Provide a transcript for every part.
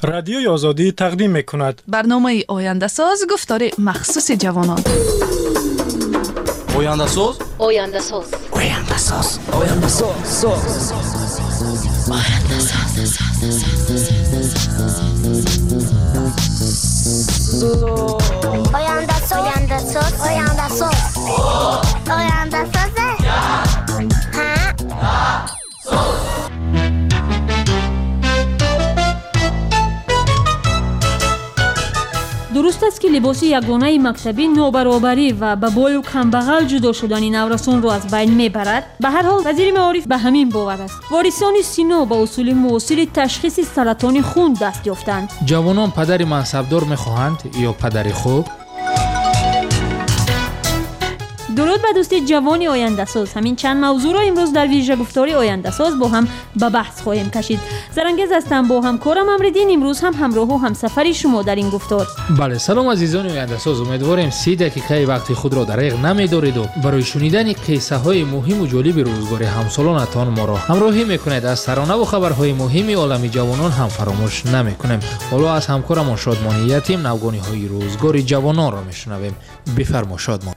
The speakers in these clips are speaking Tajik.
رادیوی آزادی تقدیم می‌کند. برنامه آینده ساز گفتار مخصوص جوانان. آینده ساز؟ آینده ساز. آینده ساز. آینده ساز. آینده ساز. آینده ساز. آینده ساز. آینده ساز. آینده ساز. дуруст аст ки либоси ягонаи мактабӣ нобаробарӣ ва ба бою камбағал ҷудо шудани наврасонро аз байн мебарад. ба ҳар ҳол вазири маориф ба ҳамин бовар аст. ворисони сино ба усули муосири ташхиси саратони хун даст ёфтанд. ҷавонон падари мансабдор мехоҳанд ё падари хуб? дуруд ба дӯсти ҷавони ояндасоз. ҳамин чанд мавзӯъро имрӯз дар вижа гуфтори ояндасоз бо ҳам ба баҳс хоҳем кашид. зарангез ҳастам бо ҳамкорам Амриддин. имрӯз ҳам ҳамроҳу ҳамсафари шумо дар ин гуфтор. бале, салом азизони ояндасоз. умедворем 30 дақиқаи вақти худро дареғ намедориду барои шунидани қиссаҳои муҳиму ҷолиби рӯзгори ҳамсолонатон моро ҳамроҳӣ мекунед. аз саронаву хабарҳои муҳими олами ҷавонон ҳам фаромӯш намекунем. ҳоло аз ҳамкорамон Шодмони Ятим навгониҳои рӯзгори ҷавононро мешунавем. бифармо Шодмон.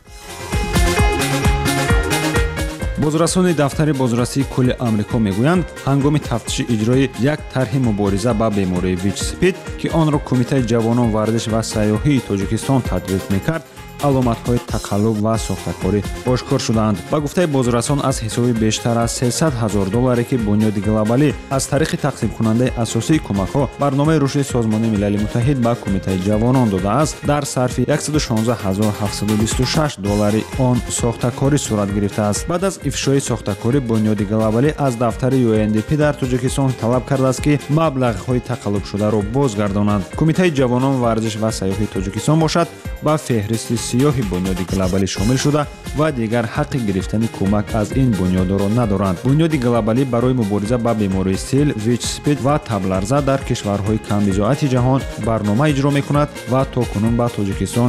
бозрасони дафтари бозрасии кулли амрико мегӯянд ҳангоми тафтиши иҷрои як тарҳи мубориза ба бемории вич-спид ки онро кумитаи ҷавонон варзиш ва сайёҳии тоҷикистон тадбиқ мекард, аломатҳои тақаллуб ва сохтакорӣ ошкор шуданд. ба гуфтаи бозрасон аз ҳисоби бештар аз $300,000 ки бунёди глобалӣ аз тариқи тақсимкунандаи асосии кӯмакҳо барномаи рушди созмони милали муттаҳид ба кумитаи ҷавонон додааст, дар сарфи $116,726 он сохтакорӣ сурат гирифтааст. баъд аз ифшои сохтакорӣ бунёди глобалӣ аз дафтари UNDP дар Тоҷикистон талаб кардааст ки маблағҳои тақаллубшударо бозгардонанд. кумитаи ҷавонон варзиш ва сайёҳии Тоҷикистон бошад ба феҳристи сиёҳи бунёди глобалӣ шомил шуда ва дигар ҳаққи гирифтани кӯмак аз ин бунёдро надоранд. бунёди глобалӣ барои мубориза ба бемории сил, вич-спид ва табларза дар кишварҳои камбизоати ҷаҳон барнома иҷро мекунад ва то кунун ба Тоҷикистон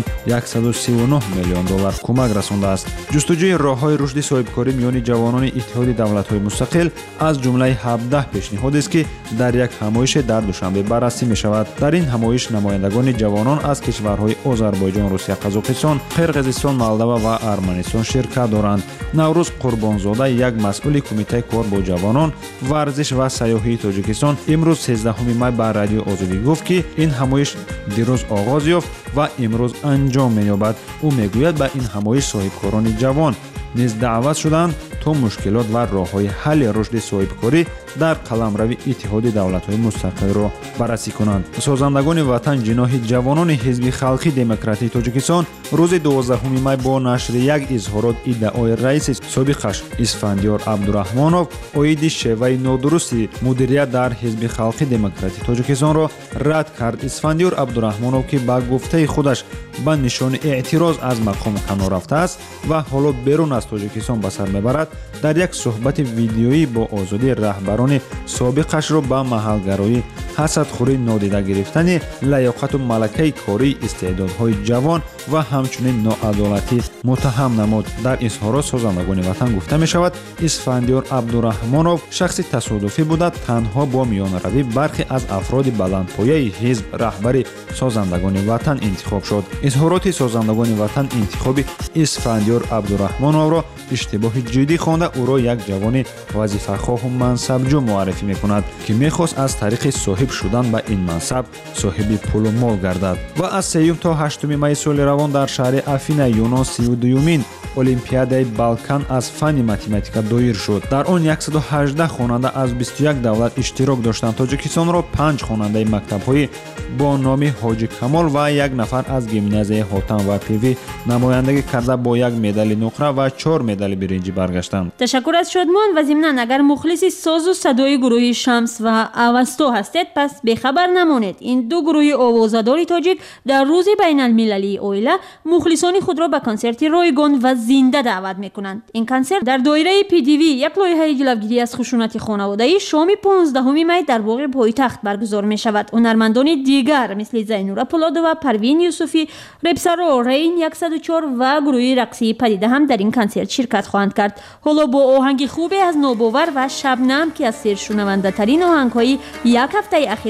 $139 миллион кӯмак расондааст. ҷустуҷӯи роҳҳои рушди соҳибкорӣ миёни ҷавонони Иттиҳоди давлатҳои мустақил аз ҷумлаи 17 пешниҳодест ки дар як ҳамоише дар душанбе баррасӣ мешавад. дар ин ҳамоиш намояндагони ҷавонон аз кишварҳои Озарбойҷон, Русия, Қазоқистон, Қирғизистон, Молдова ва Арманистон ширкат доранд. Наврӯз Қурбонзода, як масъули кумитаи кор бо ҷавонон, варзиш ва сайёҳии Тоҷикистон, имрӯз 13 май ба Радиои Озодӣ гуфт ки ин ҳамоиш дирӯз оғоз ёфт ва имрӯз анҷом меёбад. ӯ мегӯяд ба ин ҳамоиш соҳибкорони ҷавон низ даъват шуданд то мушкилот ва роҳҳои ҳалли рушди соҳибкорӣ дар қаламрави Иттиҳоди давлатҳои мустақилро баррасӣ кунанд. созандагони ватан ҷиноҳи ҷавонони ҳизби халқи демократии Тоҷикистон рӯзи 12 май бо нашри як изҳорот иддаои раиси собиқаш Исфандиёр Абдураҳмонов оиди шеваи нодурусти мудирият дар ҳизби халқи демократии Тоҷикистонро рад кард. Исфандиёр Абдураҳмонов ки ба гуфтаи худаш ба нишони эътироз аз мақом канор рафтааст ва ҳоло берун аз Тоҷикистон ба сар мебарад, дар як суҳбати видеоӣ бо озодӣ раҳбарони собиқашро ба маҳалгароӣ, ҳасадхӯрӣ, нодида гирифтани лаёқату малакаи кории истеъдодҳои ҷавон ва ҳамчунин ноадолатӣ муттаҳам намуд. дар изҳорот созандагони ватан гуфта мешавад, Исфандиёр Абдураҳмонов шахси тасодуфӣ буда танҳо бо миёнаравӣ бархе аз афроди баландпояи ҳизб раҳбари созандагони ватан интихоб шуд. изҳороти созандагони ватан интихоби Исфандиёр Абдураҳмоновро иштибоҳи ҷиддӣ хонда ӯро як ҷавони вазифахоҳу мансабҷӯ муаррифӣ мекунад ки мехост аз тариқи соҳиб шудан ба ин мансаб соҳиби пулу мол гардад. ва аз 3 то 8 майи соли равон дар шаҳри Афина, Юнон 32-мин олимпиадаи Балкан аз фанни математика доир шуд. дар он 118 хонанда аз 21 давлат иштирок доштанд. Тоҷикистонро 5 хонандаи мактабҳои бо номи Ҳоҷи Камол ва як нафар аз гимназияи Ҳотан ва Пиви намояндагӣ карда бо як медали нуқра ва 4 медали биринҷӣ баргаштанд. ташаккур аз Шодмон. ва зимнан агар мухлиси созу садои гурӯҳи Шамс ва Авасто ҳастед, пас бехабар намонед. ин ду гурӯҳи овозадори тоҷик дар рӯзи байналмилалии оила мухлисони худро ба консерти ройгон ва зинда даъват мекунанд. ин консерт дар доираи PDV, як лоиҳаи ҷилавгирӣ аз хушунати хонаводаӣ, шоми 15 май дар боғи Пойтахт баргузор мешавад. ҳунармандони дигар мисли Зайнура Пулодова, Парвин Юсуфӣ, Репсаро Рейн 104 ва гурӯҳи рақсии Падида ҳам дар ин консерт ширкат хоҳанд кард. ҳоло бо оҳанги хубе аз Нобовар ва Шабнам ки аз сершунавандатарин оҳангҳои як ҳафтаи ахир аст,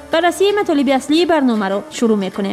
بررسی مطالب اصلی برنامه رو شروع میکنیم.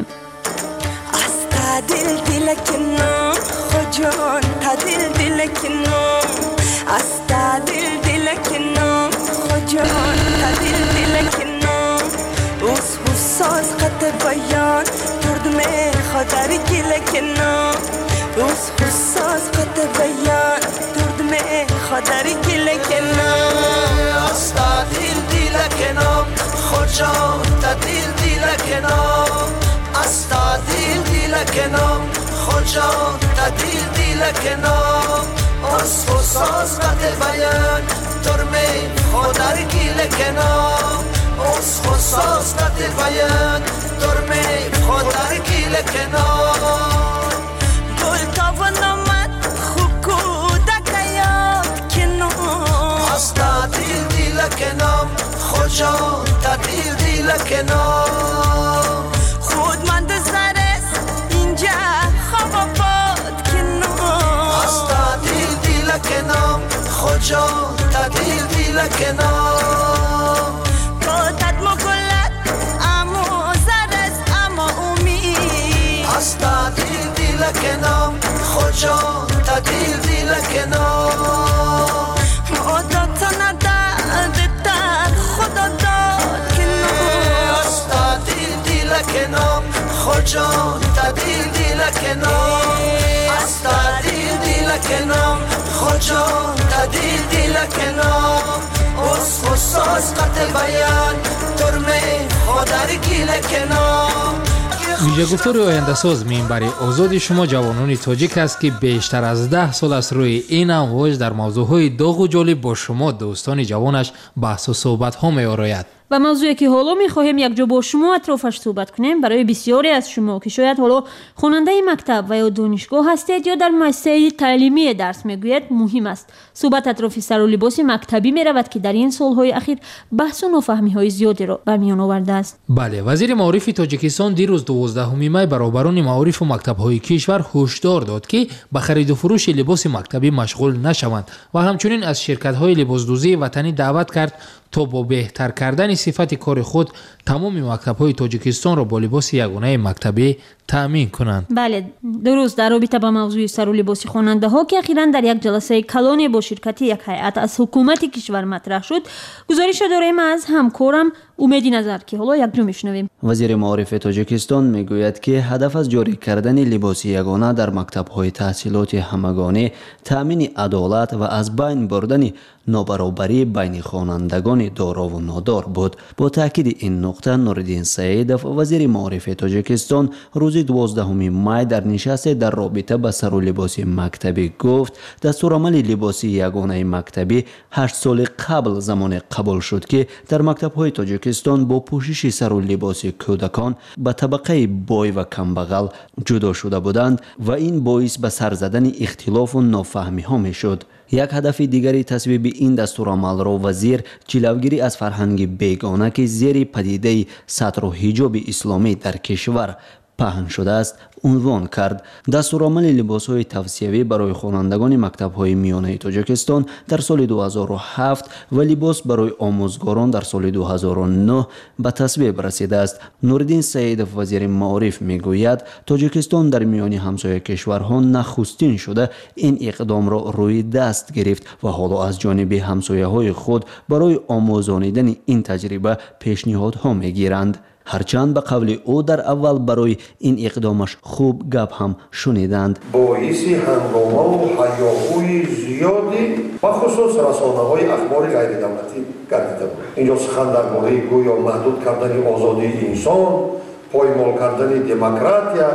ویژه گفتار آینده ساز منبر آزاد شما جوانان تاجیک است که بیشتر از 10 سال است روی این امواج در موضوعهای داغ و جالب با شما دوستان جوانش بحث و صحبت ها می آراید. و موضوعی که حالا می‌خواهیم یک جا با شما اطرافش صحبت کنیم برای بسیاری از شما که شاید حالا خواننده مکتب و یا دانشگاه هستید یا در مؤسسه تعلیمی درس می‌گویید مهم است. صحبت اطراف سر و لباس مکتبی می‌رود که در این سال‌های اخیر بحث و نافهمی‌های زیادی را به میان آورده است. بله، وزیر معارف تاجیکستان دیروز 12 می برابران معارف و مکتب‌های کشور هشدار داد که به خرید و فروش لباس مکتبی مشغول نشوند و همچنین از شرکت‌های لباسدوزی وطنی دعوت کرد تا با بهتر کردن صفت کار خود تمام مکتب‌های تاجیکستان را با لباس یگانه مکتبی تأمین کنند. بله، درست. در رابطه با موضوع سر و لباس خواننده‌ها که اخیراً در یک جلسه کلان با شرکت یک هیئت از حکومت کشور مطرح شد، گزارش داریم از همکارم امیدی نظر که حالا یک جا میشنویم. وزیر معارف تاجیکستان میگوید که هدف از جاری کردن لباس یگانه در مکتب‌های تحصیلات همگانی تأمین عدالت و از بین بردن نابرابری بین خوانندگان دارا و نادار بود. با تاکید این نقطه نوردین سعیدов وزیر معارف تاجیکستان روز 12 می در نشست در رابطه با سر و لباس مکتبی گفت دستورالعمل لباس یگانه مکتبی 8 سال قبل زمان قبول شد که در مکتب‌های تاجیکستان با پوشش سر و لباس کودکان به طبقه بای و کمبغل جدا شده بودند و این باعث به سر زدن اختلاف و نافهمی ها می شد. یک هدف دیگری تصویب این دستورالعمل را وزیر جلوگیری از فرهنگ بیگانه که زیر پدیده ستر و حجاب اسلامی در کشور پهن شده است عنوان کرد. دستورالعمل لباس‌های توصیوی برای خوانندگان مکتب‌های میانه تاجیکستان در سال 2007 و لباس برای آموزگاران در سال 2009 به تصویب رسیده است. نوردین سعیدов وزیر معارف میگوید تاجیکستان در میان همسایه کشورها نخستین شده این اقدام را روی دست گرفت و حالا از جانب همسایه‌های خود برای آموزانیدن این تجربه پیشنهادها میگیرند. هرچند به قول او در اول برای این اقدامش خوب گپ هم شنیدند. باعث هنگامه و هیاهوی زیادی و خصوص رسانه‌های اخبار غیر دولتی گردیده بود. اینجا سخن درباره گویا محدود کردن آزادی انسان، پایمال کردن دموکراتیا،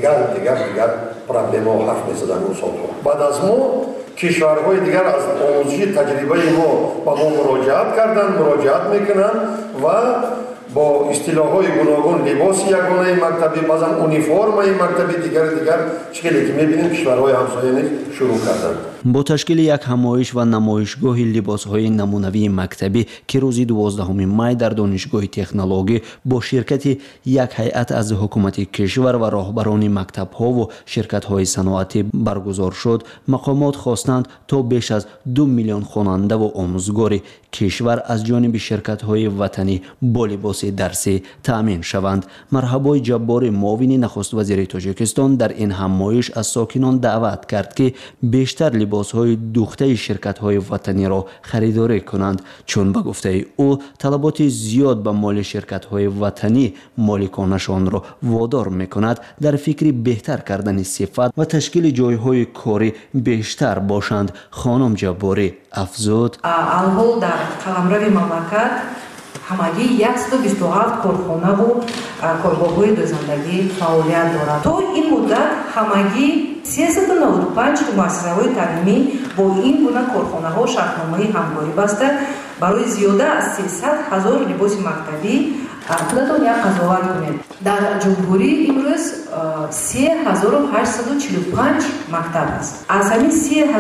دیگر پرابلم‌ها حرف می‌زدند اون سال‌ها. بعد از ما کشورهای دیگر از آموزش تجربه ما با ما مراجعت میکنند و با اصطلاح‌های گوناگون لباس یگانه مکتبی بازم اونیفرم مکتبی دیگر شکلی که می‌بینیم کشورهای همسایه نیز شروع کردند. با تشکیل یک همایش و نمایشگاه لباس‌های نمونوی مکتبی که روز 12 می در دانشگاه تکنولوژی با شرکت یک هیئت از حکومت کشور و راهبران مکتب‌ها و شرکت‌های صنعتی برگزار شد، مقامات خواستند تا بیش از 2 میلیون خواننده و آموزگار کشور از جانب شرکت‌های وطنی با لباس درسی تأمین شوند. مرحبای جباری، معاون نخست وزیر تاجیکستان، در این همایش از ساکنان دعوت کرد که بیشتر لباس‌های دوخته شرکت‌های وطنی را خریداری کنند، چون به گفته او طلبات زیاد به مال شرکت‌های وطنی مالکانشان را وادار می‌کند در فکر بهتر کردن صفت و تشکیل جای‌های کاری بیشتر باشند. خانم جباری افزود: الحال در قلمرو مملکت ҳамагӣ 127 корхона ва коргоҳҳои дӯзандагӣ фаъолият дорад. То ин муддат ҳамагӣ 395 муассисаҳои таълимӣ бо ин гуна корхонаҳо шартномаи ҳамкорӣ баста барои зиёда аз 300 000 либоси мактабӣ. худатон як қазоват кунед, дар ҷумҳурӣ имрӯз 3845 мактаб аст. аз ҳамин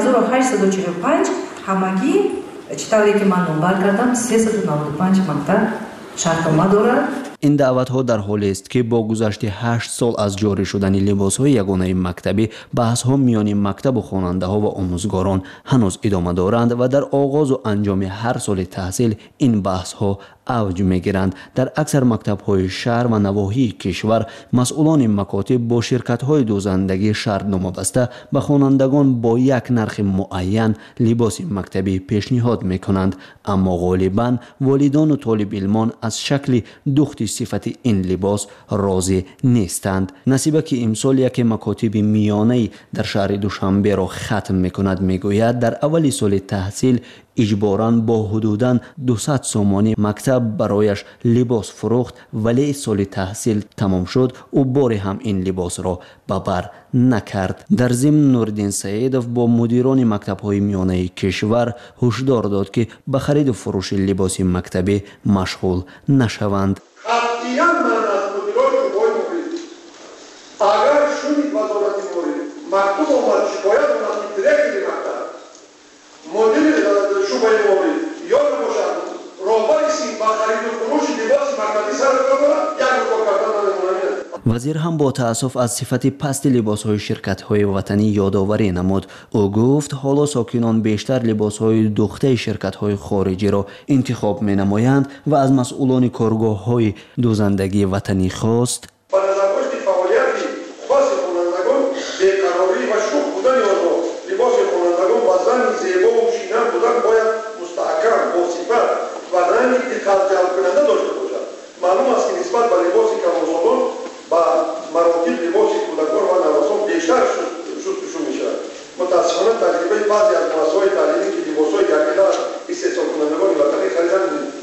3845 ҳамагӣ چی طوری که من نمبر کردم 395 مکتب شرطنامه دارد. این دعوت‌ها در حالی است که با گذشت 8 سال از جاری شدن لباس‌های یگانه مکتبی، بحث‌ها میان مکتب و خواننده‌ها و آموزگاران هنوز ادامه دارند و در آغاز و انجام هر سال تحصیل این بحث‌ها اوج می‌گیرند. در اکثر مکتب‌های شهر و نواحی کشور مسئولان مکاتب با شرکت‌های دوزندگی شرطنامه بسته به خوانندگان با یک نرخ معین لباس مکتبی پیشنهاد می‌کنند، اما غالباً والدان و طالب علمان از شکل دوخت صفت این لباس راضی نیستند. نصیبه که امسال یک مکاتب میانه‌ای در شهر دوشنبه را ختم می‌کند میگوید در اول سال تحصیل اجباراً با حدوداً 200 سومانی مکتب برایش لباس فروخت، ولی سال تحصیل تمام شد و بار هم این لباس را به بر نکرد. در ضمن نوردین سعیدов با مدیران مکتب‌های میانه کشور هشدار داد که به خرید و فروش لباس مکتبی مشغول نشوند. قطعاً من از مدیران شعبه‌های مورد اگر شدید وزارت مورد مکتوب آمد شکایت آمد دیرکت مکتب مدیر شعبه مورد یا باشد راهبر سیم با خرید و فروش لباس مکتبی سر کار دارد یک کار کردن نمی‌ماند. وزیر هم با تأسف از صفت پست لباس‌های شرکت‌های وطنی یادآوری نمود. او گفت حالا ساکنان بیشتر لباس‌های دوخته شرکت‌های خارجی را انتخاب می‌نمایند و از مسئولان کارگاه‌های دوزندگی وطنی خواست با نظرگذشت فعالیت خاص خوانندگان بیقراری و شوخ بودن آنها لباس خوانندگان با زن زیبا و شیرین بودن باید مستحکم با صفت و رنگ دقت جلب کننده داشته باشد. معلوم است که نسبت به لباس کمالسالان با مراتب لباس کودکان و نوسان بیشتر شستشو می‌شود. متأسفانه تجربه بعضی از مؤسسه‌های تعلیمی که لباس‌های یکدیگر استحصال کنندگان وطنی خریدن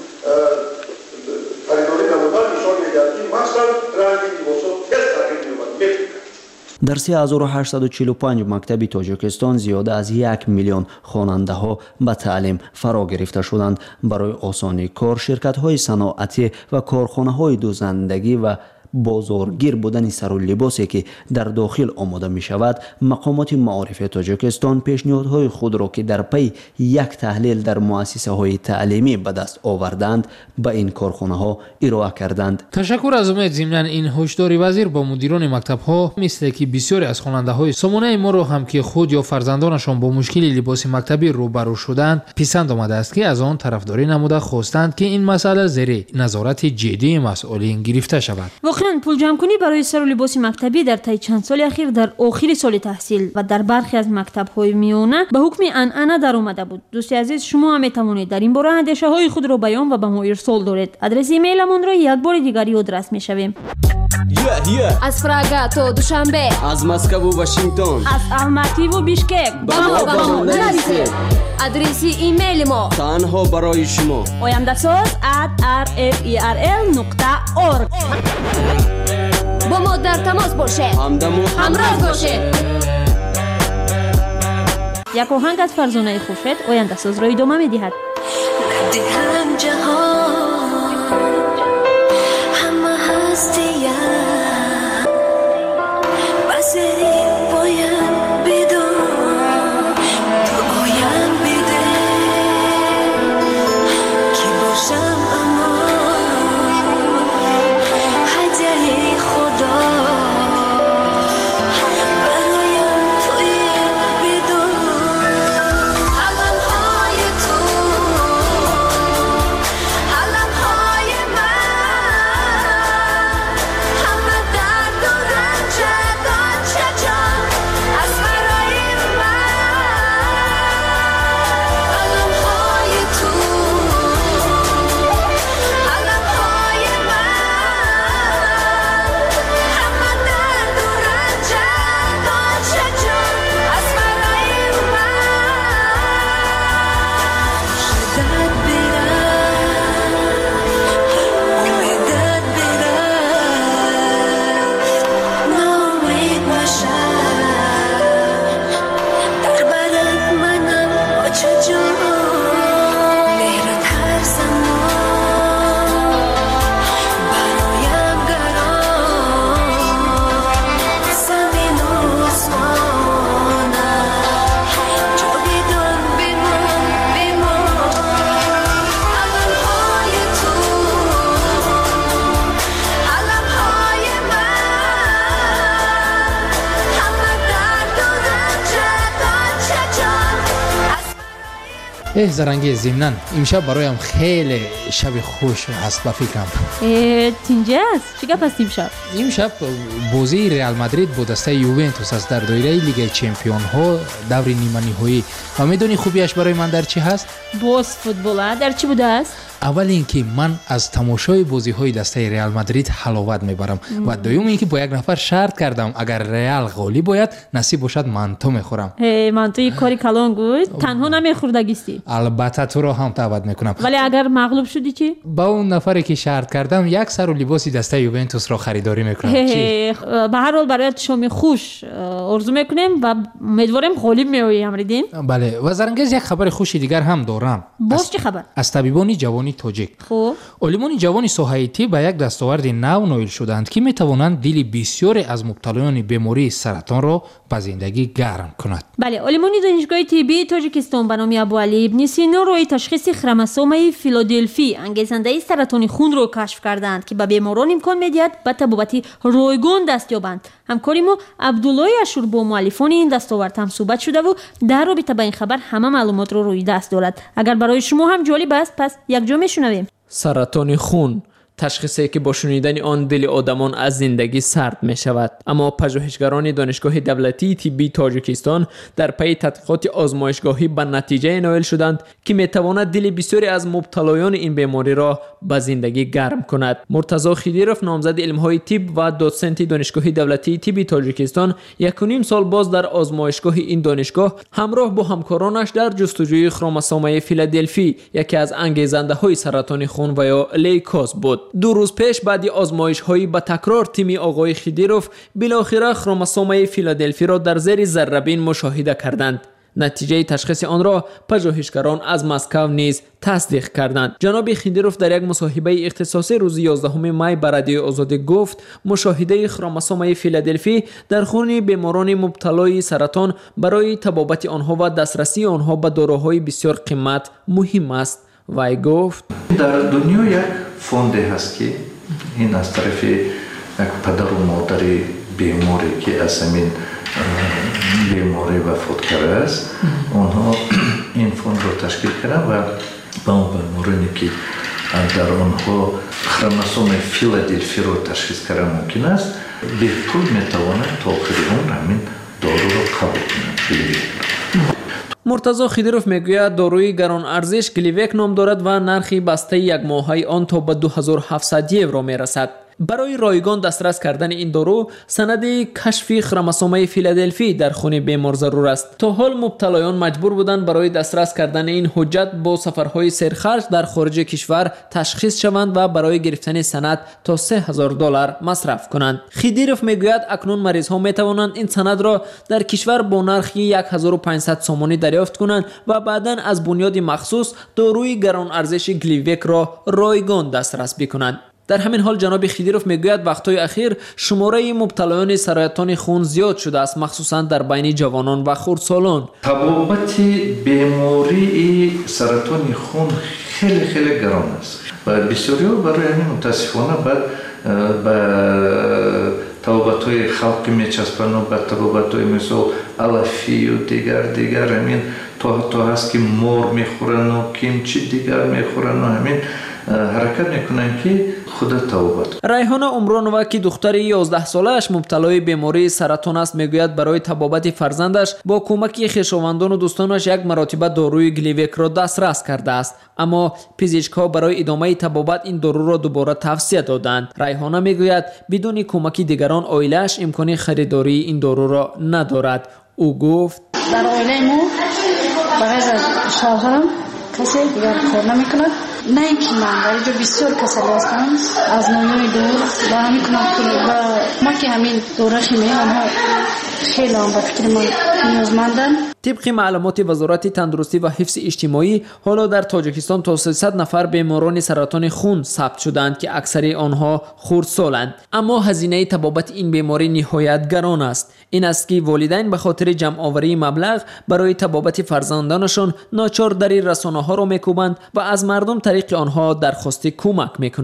خریداری نمودن نشان می‌دهد که مثلا رنگ لباس‌ها تست تغییر می‌یابد. در 3845 مکتب تاجیکستان زیاده از 1 میلیون خواننده ها به تعلیم فرا گرفته شدند. برای آسانی کار شرکت های صنعتی و کارخانه های دوزندگی و بازارگیر بودن سر و لباسی که در داخل آماده می شود، مقامات معارف تاجیکستان پیشنهادهای خود را که در پی یک تحلیل در مؤسسه های تعلیمی به دست آوردند به این کارخانه ها ارائه کردند. تشکر از امید. ضمن این هشداری وزیر با مدیران مکتب ها مثل که بسیاری از خواننده های سامانه ما را هم که خود یا فرزندانشان با مشکل لباس مکتبی روبرو شدند پسند آمده است که از آن طرفداری نموده خواستند که این مسئله زیر نظارت جدی مسئولین گرفته شود. پول جمع‌کنی برای سر و لباس مکتبی در طی چند سال اخیر در آخر سال تحصیل و در برخی از مکتب‌های میانه به حکم عنعنه در آمده بود. دوستی عزیز، شما هم می‌توانید در این باره اندیشه‌های خود را بیان و به ما ارسال دارید. آدرس ایمیلمان را یک بار دیگر یادداشت می‌شویم. از پراگ تا دوشنبه، از مسکو و واشنگتن، از الماتی و بیشکک با ما نویسید. آدرس ایمیل ما تنها برای شما oyandasaz@rferl.org. با ما در تماس باشید. همراه باشید. یک آهنگ از فرزانه خوشت آینده‌ساز را ادامه می‌دهد. هم جهان همه هستیم بس باید بدون تو زرنگی ضمناً امشب برایم خیلی شب خوش است به فکرم. اینجاست چی گپ است امشب؟ امشب بازی ریال مادرید با دسته یوونتوس است در دایره لیگ چمپیون ها دور نیمه نهایی. و میدونی خوبیش برای من در چی هست؟ باز فوتبال در چی بوده است؟ اول اینکه من از تماشای بازی های دسته ریال مادرید حلاوت میبرم و دوم اینکه با یک نفر شرط کردم اگر ریال غالب باید نصیب باشد منتو میخورم. منتو یک کاری کلان بود تنها نمیخوردگیستی؟ البته تو رو هم دعوت میکنم. ولی اگر مغلوب شدی چی؟ با اون نفری که شرط کردم یک سر و لباسی دسته یوونتوس را خریداری میکنم. به هر حال برایت شام خوش آرزو میکنیم و امیدواریم غالب میایی امریدین. بله و زرنگز یک خبر خوش دیگر هم دارم. باز چه خبر؟ از طبیبان جوان تاجیک. خوب علمان جوان ساحه طب به یک دستاورد نو نائل شدند که میتوانند دل بسیاری از مبتلایان بیماری سرطان را به زندگی گرم کند. بله علمان دانشگاه طبی تاجیکستان به نام ابوعلی ابن سینا روی تشخیص خروموسوم فیلادلفی انگیزنده سرطان خون را کشف کردند که به بیماران امکان میدهد به طبابت رایگان دست یابند. همکاری ما عبدالله اشور با مؤلفان این دستاورد هم صحبت شده و در رابطه با این خبر همه معلومات را روی دست دارد. اگر برای شما هم جالب است پس یک جا میشنویم. سرطان خون تشخیصی که با شنیدن آن دل آدمان از زندگی سرد می شود. اما پژوهشگران دانشگاه دولتی طبی تاجیکستان در پی تحقیقات آزمایشگاهی به نتیجه نائل شدند که می تواند دل بسیاری از مبتلایان این بیماری را به زندگی گرم کند. مرتضی خیدیروف نامزد علم‌های طب و دوسنت دانشگاه دولتی طبی تاجیکستان 1.5 سال باز در آزمایشگاه این دانشگاه همراه با همکارانش در جستجوی خروموسوم فیلادلفی یکی از انگیزنده‌های سرطان خون و یا لیوکوز بود. 2 روز پیش بعد آزمایش‌های با تکرار تیم آقای خیدیروف بالاخره خروموسوم فیلادلفی را در زیر ذره‌بین مشاهده کردند. نتیجه تشخیص آن را پژوهشگران از مسکو نیز تصدیق کردند. جناب خیدیروف در یک مصاحبه اختصاصی روز 11 می بر رادیو آزادی گفت مشاهده خروموسوم فیلادلفی در خون بیماران مبتلای سرطان برای طبابت آنها و دسترسی آنها به داروهای بسیار قیمت مهم است. وی گفت در دنیا یک فوند هست که این از طرف یک پدر و مادر بیماری که از همین بیماری وفات کرده است آنها این فوند را تشکیل کردن و با اون بیمارانی که در آنها خروموسوم فیلادلفی را تشخیص کردن ممکن است به پول میتوانند تا آخر عمر همین دارو را قبول کنند. مرتضی خیدیروف میگوید داروی گران ارزش گلیوک نام دارد و نرخ بسته یک ماهی آن تا به 2700 یورو میرسد. برای رایگان دسترس کردن این دارو سند کشف خروموسوم فیلادلفی در خون بیمار ضرور است. تا حال مبتلایان مجبور بودند برای دسترس کردن این حجت با سفرهای سرخرج در خارج کشور تشخیص شوند و برای گرفتن سند تا $3000 مصرف کنند. خیدیروف میگوید اکنون مریض ها می توانند این سند را در کشور با نرخ 1500 سومانی دریافت کنند و بعداً از بنیاد مخصوص داروی گران ارزش گلیوک را رایگان دسترس بکنند. در همین حال جناب خیدیروف میگوید وقتهای اخیر شماره مبتلایان سرطان خون زیاد شده است مخصوصا در بین جوانان و خردسالان. طبابت بیماری سرطان خون خیلی گران است و بسیاری برای همین متاسفانه به طبابت‌های خلقی میچسبند و به طبابت‌های مثل علفی و دیگر همین تا هست که مور میخورن و کیمچی دیگر میخورن و همین حرکت میکنن که خود طبابت. ریحانه عمرانووا که دختر 11 ساله‌اش مبتلای بیماری سرطان است میگوید برای طبابت فرزندش با کمک خویشاوندان و دوستانش یک مرتبه داروی گلیوک را دسترس کرده است اما پزشک‌ها برای ادامه طبابت این دارو را دوباره توصیه دادند. ریحانه میگوید بدون کمک دیگران عائله‌اش امکان خریداری این دارو را ندارد. او گفت در عائله ما بغیر از شوهرم کسی دیگر کار نمی‌کند. نه اینکه من در اینجا بسیار کسل هستم از نوعی دور و همین کنم و ما که همین دورش آنها خیلی هم به فکر من نیازمندن. طبق معلومات وزارت تندرستی و حفظ اجتماعی حالا در تاجیکستان تا 300 نفر بیماران سرطان خون ثبت شدند که اکثر آنها خردسالند. اما هزینه طبابت این بیماری نهایت گران است. این است که والدین به خاطر جمع آوری مبلغ برای طبابت فرزندانشان ناچار در رسانه‌ها را میکوبند و از مردم طریق آنها درخواست کمک میکنند.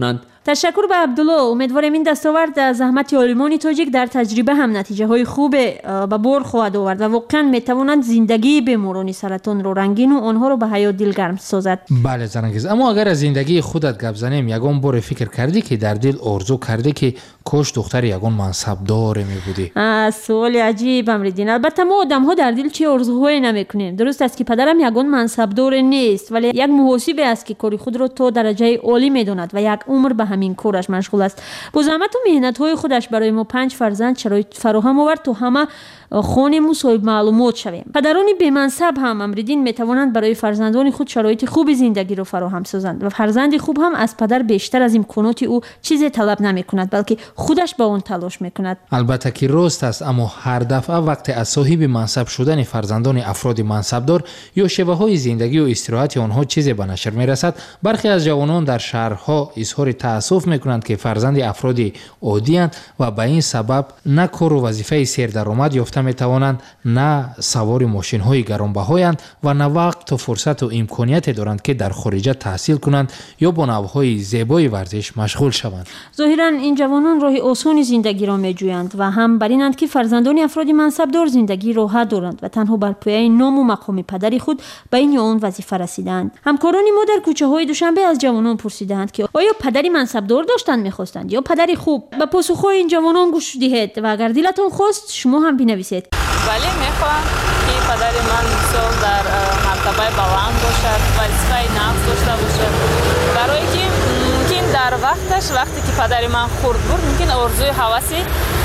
تشکر به عبدالله. امیدوارم این دستاورد از زحمت عالمان تاجیک در تجربه هم نتیجه های خوب به بار خواهد آورد و واقعا میتوانند زندگی بیماران سرطان رو رنگین و آنها رو به حیات دلگرم سازد. بله زنگیز، اما اگر از زندگی خودت گپ زنیم، یگان بار فکر کردی که در دل آرزو کردی که کاش دختر یگان منصبدار می بودی؟ سوال عجیب امریدین. البته ما آدم ها در دل چه آرزوهایی نمیکنیم. درست است که پدرم یگان منصبدار نیست، ولی یک محاسب است که کاری خود را تا درجه عالی میداند و یک عمر به همین کارش مشغول است. با زحمت و مهنت های خودش برای ما 5 فرزند شرایط فراهم آورد تا همه خانه صاحب معلومات شویم. پدران بی منصب هم امریدین میتوانند برای فرزندان خود شرایط خوب زندگی را فراهم سازند و فرزند خوب هم از پدر بیشتر از امکانات او چیزی طلب نمیکند، بلکه خودش با اون تلاش میکند. البته که راست است، اما هر دفعه وقتی از صاحب منصب شدن فرزندان افراد منصبدار یا شیوه های زندگی و استراحت آنها چیزی به نشر میرسد، برخی از جوانان در شهرها اظهار تأسف میکنند که فرزند افراد عادی اند و به این سبب نه کار و وظیفه سیر درآمد یافته میتوانند، نه سوار ماشین های گرانبهایند و نه وقت و فرصت و امکانیت دارند که در خارج تحصیل کنند یا با نوهای زیبای ورزش مشغول شوند. ظاهرا این جوانان راه آسان زندگی را میجویند و هم بر اینند که فرزندان افراد منصبدار زندگی راحت دارند و تنها بر پایه نام و مقام پدری خود به این یا آن وظیفه رسیدند. همکاران ما در کوچه های دوشنبه از جوانان پرسیدند که آیا پدری منصبدار داشتند میخواستند یا پدری خوب؟ به پاسخهای این جوانان گوش دهید و اگر دلتان خواست شما هم بنویسید. ولی میخوام که پدر من مثال در مرتبه بلند باشد، وظیفه نفس داشته باشد، برای که ممکن در وقتی که پدر من خرد بود ممکن آرزوی هوسی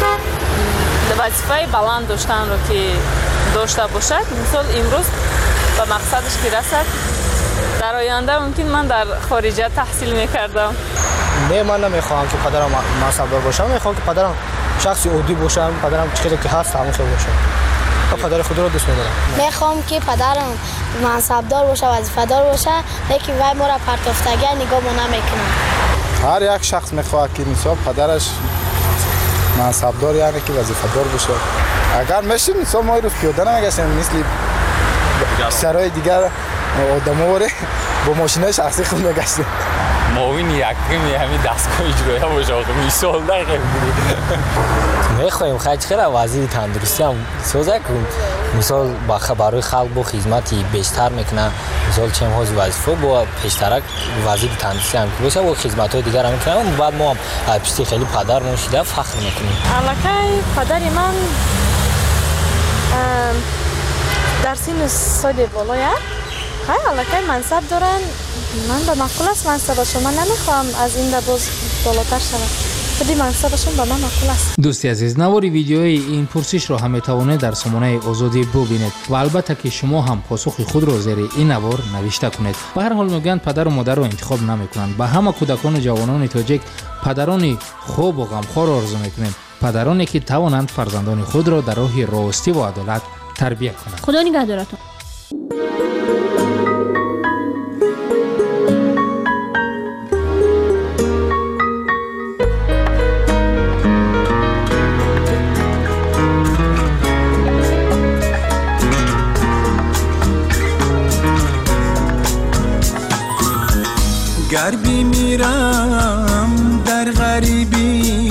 وظیفه بلند داشتن رو که داشته باشد، مثال امروز به مقصدش که رسد، در آینده ممکن من در خارجه تحصیل میکردم. نه، من نمیخوام که پدرم منصبدار باشه، میخوام که پدرم شخص عادی باشه، پدرم چیزی که هست همون باشه. پدر خود رو دوست می‌دارم. میخوام که پدرم منصبدار باشه، وظیفه‌دار باشه، لیکن وای ما را پرتافتگی نگاه ما نمیکنه. هر یک شخص میخواد که مثلا پدرش منصبدار یعنی که وظیفه‌دار باشه. اگر میشه مثلا ما رو پیاده نمیگشتیم مثل سرای دیگر آدم‌ها با ماشین شخصی خود میگشتیم. معاون یکمی همین دستگاه اجرایی باشه آقا مثال دقیقه میخوایم خیلی وزیر تندرستی هم سازه کنیم، مثال برای خلق با خدمتی بیشتر میکنه، مثال چه موز وظیفه با پیشترک وزیر تندرستی هم باشه و خدمت های دیگر هم میکنه. بعد ما هم پشتی خیلی پدر نشیده فخر میکنیم. علاقه پدر من در سن سال بالایه علاقه منصب دارن. من به معقول است منصبشون، من نمیخوام از این باز بالاتر شوم. خودی منصبشون به من معقول است. دوستی عزیز، نواری ویدیوی این پرسش را هم میتوانید در سامانه آزادی ببینید و البته که شما هم پاسخ خود را زیر این نوار نوشته کنید. به هر حال میگن پدر و مادر را انتخاب نمیکنند. به همه کودکان و جوانان تاجیک پدران خوب و غمخوار آرزو میکنیم، پدرانی که توانند فرزندان خود را در راه راستی و عدالت تربیت کنند. خدا نگهدارتون. گر میمیرم در غریبی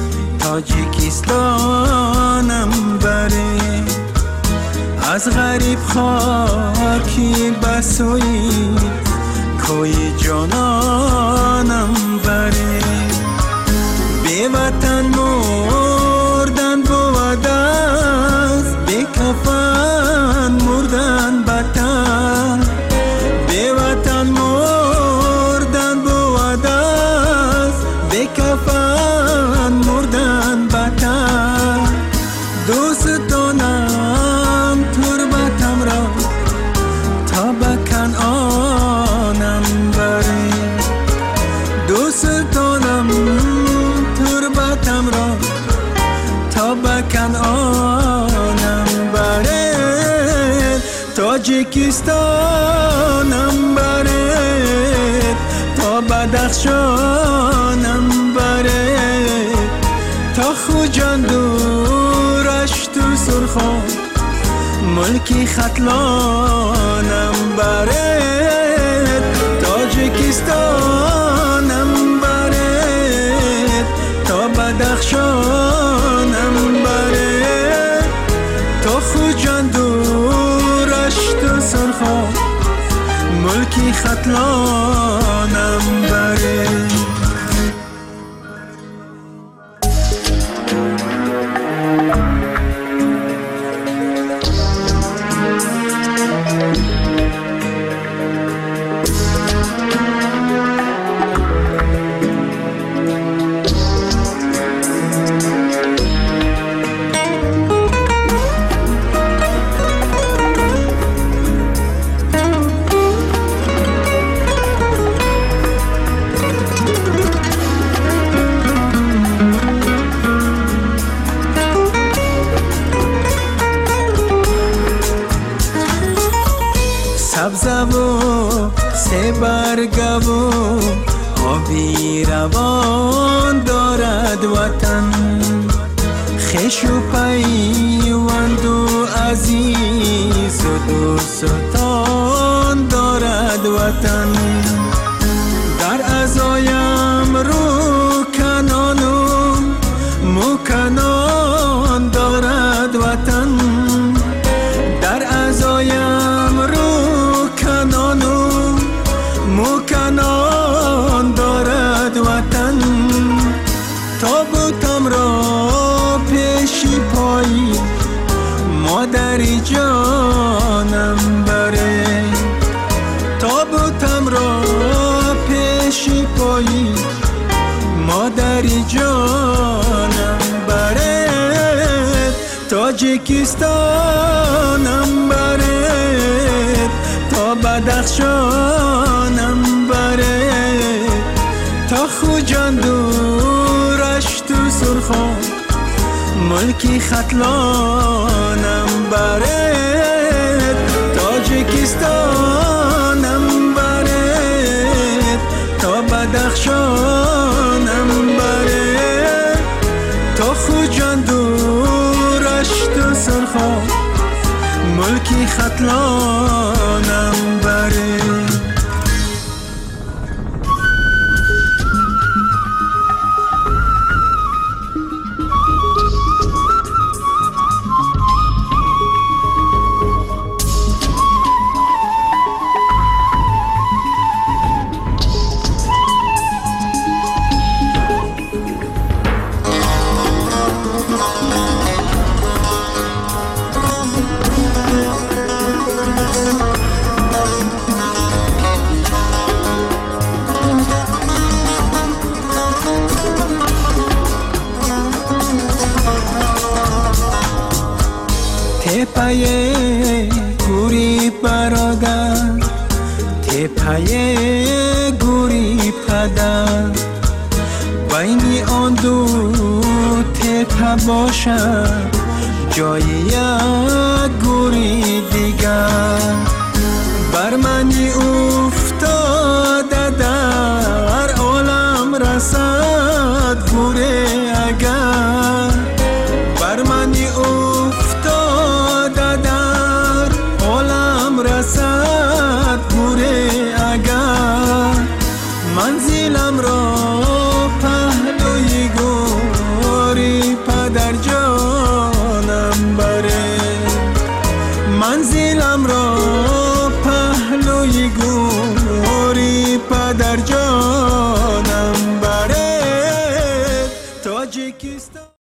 تاجیکستانم بره، از غریب خاکی بسوی کوی جانانم بره. بی وطن مردن بود از بی کفن مردن بطن، بی وطن مردن بود از بی کفن مردن بطن. دوست دارم تربتم را تا به کنعانم بری، دوست دارم تربتم را تا به کنعانم بری، تاجیکستانم بری تا بدخشانم بری، تا خوجان دورش تو سرخان ملکی ختلانم بری، تاجیکستانم بری ختلانم بره. سبزه و سه برگه و آبی روان دارد وطن، خوش و پیوند و عزیز و دوستان دارد وطن. در عزایم رو کنان و مکنان دارد وطن، در عزایم رو کنان و مکنان دارد وطن. تابوتم را پیشی پایی مادری جانم بره، تابوتم را پیشی پایی مادری جانم بره. تاجیکستانم بره تا بدخشانم بره، تا خوجان دورش تو سرخان ملکی ختلانم بره. تاجیکستانم بره تا بدخشانم بره، تا خوجان دورش تو سرخان ملکی ختلانم بره. تپای گوری برادر، تپای گوری پدر، بین آن دو تپه باشد جای یک گوری دیگر. بر منی